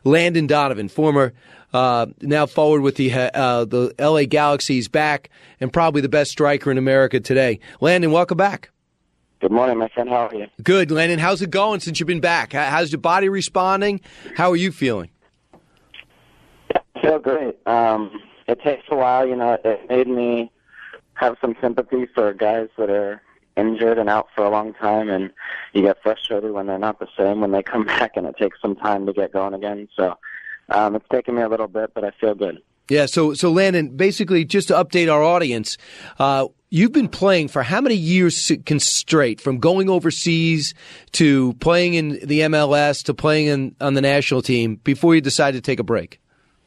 Landon Donovan, former now forward with the LA Galaxy's back and probably the best striker in America today. Landon, welcome back. Good morning, my friend. How are you? Good, Landon. How's it going since you've been back? How's your body responding? How are you feeling? I feel great. It takes a while. It made me have some sympathy for guys that are injured and out for a long time, and you get frustrated when they're not the same when they come back, and it takes some time to get going again. So it's taken me a little bit, but I feel good. Yeah, so Landon, basically just to update our audience, you've been playing for how many years straight, from going overseas to playing in the MLS to playing on the national team before you decided to take a break?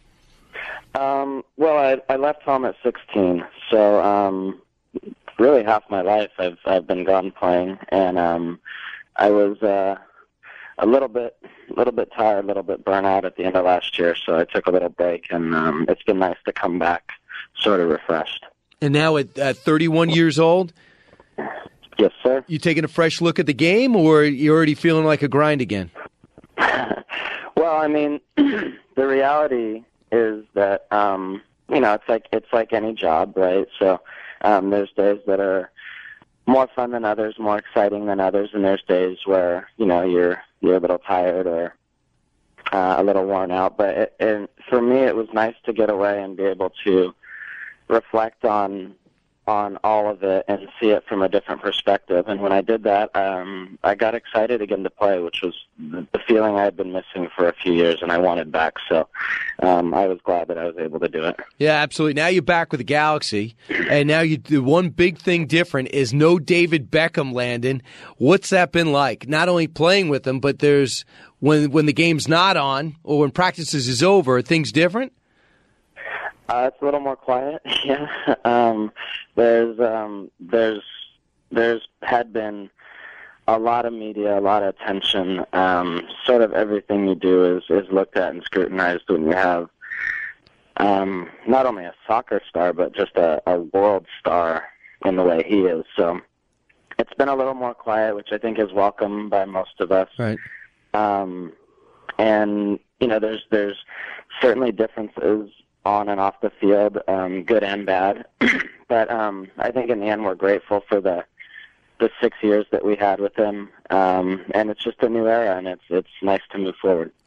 Well, I left home at 16, so really half my life I've been gone playing, and I was a little bit tired, a little bit burnt out at the end of last year, so I took a little break, and it's been nice to come back sort of refreshed. And now at 31 years old? Yes, sir. You taking a fresh look at the game, or you already feeling like a grind again? Well, I mean, the reality is that it's like any job, right? So there's days that are more fun than others, more exciting than others, and there's days where you're a little tired or a little worn out. But for me, it was nice to get away and be able to reflect on all of it and see it from a different perspective. And when I did that, I got excited again to play, which was the feeling I had been missing for a few years, and I wanted back. So I was glad that I was able to do it. Yeah, absolutely. Now you're back with the Galaxy, and now the one big thing different is no David Beckham, Landon. What's that been like? Not only playing with him, but there's when the game's not on or when practices is over, are things different? It's a little more quiet. Yeah. There's had been a lot of media, a lot of attention. Sort of everything you do is looked at and scrutinized when you have not only a soccer star, but just a world star in the way he is. So it's been a little more quiet, which I think is welcome by most of us. Right. And there's certainly differences on and off the field, good and bad. But I think in the end we're grateful for the 6 years that we had with him, and it's just a new era, and it's nice to move forward.